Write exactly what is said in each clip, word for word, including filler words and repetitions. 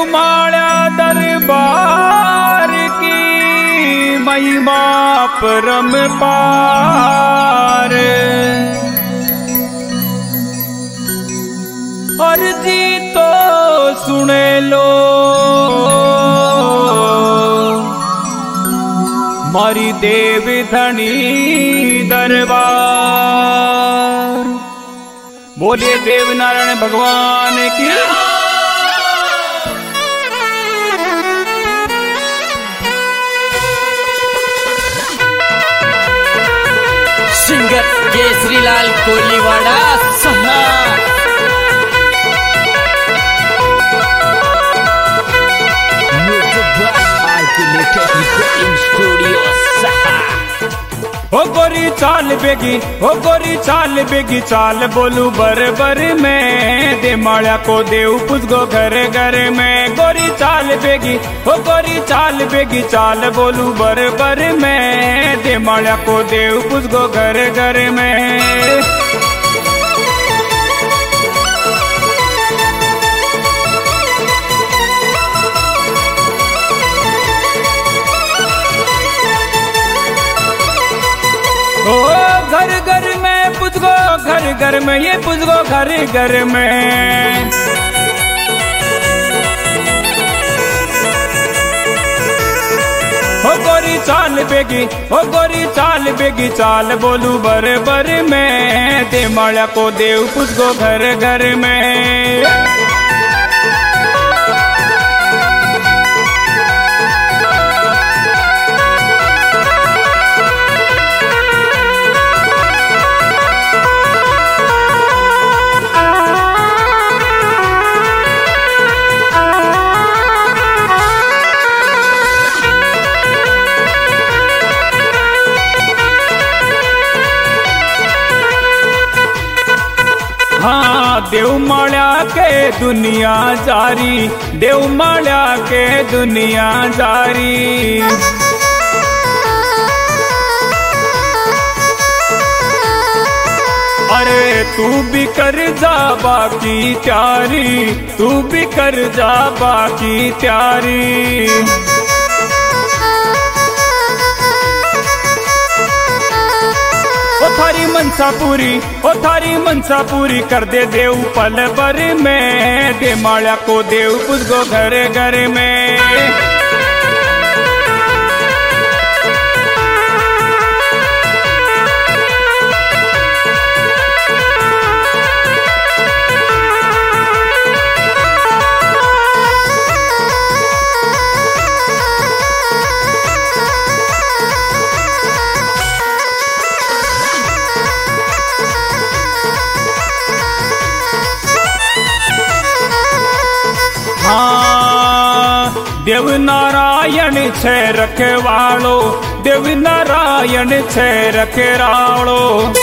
देवमाल्या दरबार की महिमा परम्पार। अर्जी तो सुने लो मारी देव धनी दरबार। बोलिए देव नारायण भगवान की। सिंगर केसरीलाल कोलीवाड़ा सहा। हो गोरी चाल बेगी, हो गोरी चाल बेगी चाल बोलू बर बर में। दे माया को देव पुजगो घर घर में। गोरी चाल बेगी, हो गोरी चाल बेगी चाल बोलू बर बर में। दे माया को देव पुजगो घर घर में। ओ घर घर में पुजगो घर घर में, ये पुजगो घर घर में। हो गोरी चाल बेगी, हो गोरी चाल बेगी चाल बोलू बर बर में। दे माया को देव पुजगो घर घर में। हाँ देव माल्या के दुनिया जारी, देव माल्या के दुनिया जारी। अरे तू भी कर जा बाकी त्यारी, तू भी कर जा बाकी त्यारी। ओ थारी मनसा पूरी, ओ थारी मनसा पूरी कर दे देव पल भर में। दे माया को देव पुजगो घर घर में। हाँ देव नारायण छे रखवाड़ो, देव नारायण छे रखवाड़ो।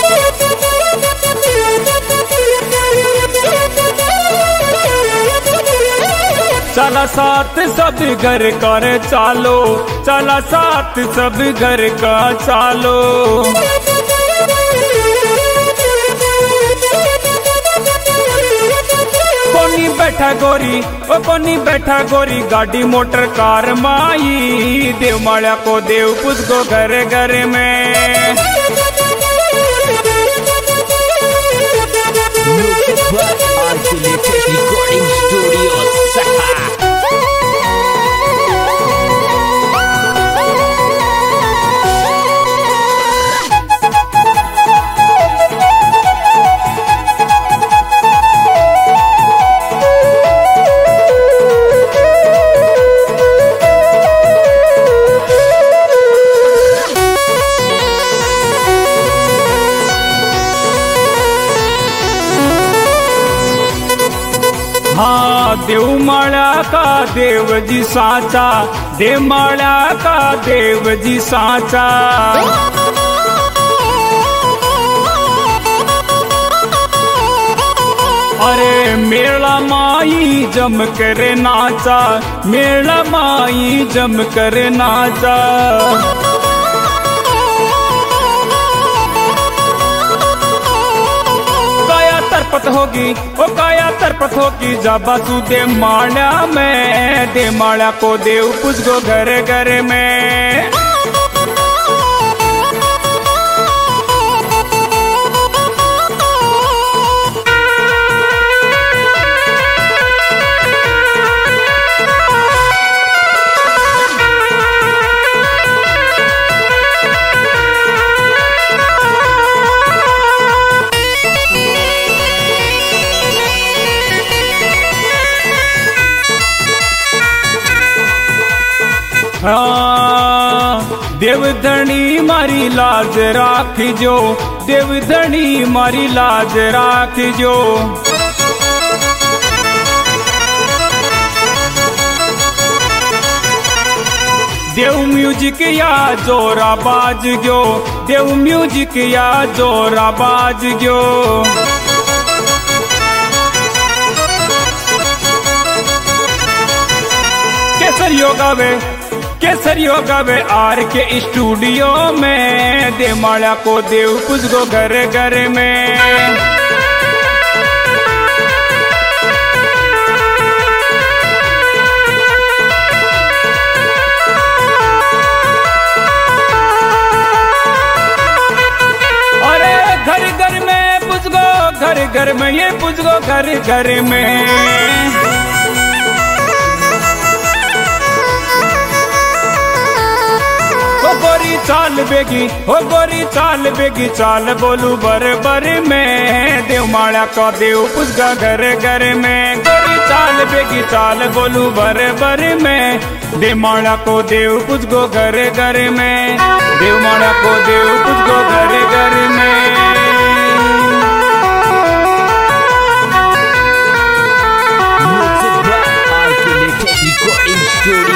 चला साथ सब घर कर चालो, चला साथ सब घर का चालो। कोनी बैठा गोरी, ओ कोनी बैठा गोरी गाड़ी मोटर कार माई। देव माया को देव पुजगो घर घर में। रिकॉर्डिंग स्टूडियो सहा। हाँ देव माया का देव जी साचा, देव माया का देव जी साचा। अरे मेला माई जम कर नाचा, मेला माई जम कर नाचा। तरपत होगी, ओ काया तरपत होगी, जाबासु दे माड़ा में, दे माड़ा को देव पुजगो घर घर में। हाँ, देवधनी मारी लाज राखिजो, देवधनी मारी लाज राखिजो। देव म्यूजिक या जोरा बाज गयो, देव म्यूजिक या जोरा बाज गयो। केसरियो गावे, केसरियो गावे आर के स्टूडियो में, दे माड़ा को देव पुजगो घर घर में। अरे घर घर में पुजगो, घर घर में ये पुजगो घर घर में। गोरी चाल बेगी, हो गोरी चाल बेगी, चाल बोलू बर बर में, देव माड़ा का देव पुजगा घर घर में। गोरी चाल बेगी, चाल बोलू बर बर में, देव माड़ा को देव पुजगो घर घर में, देव माड़ा को देव पुजगो घर घर में। Recording Studio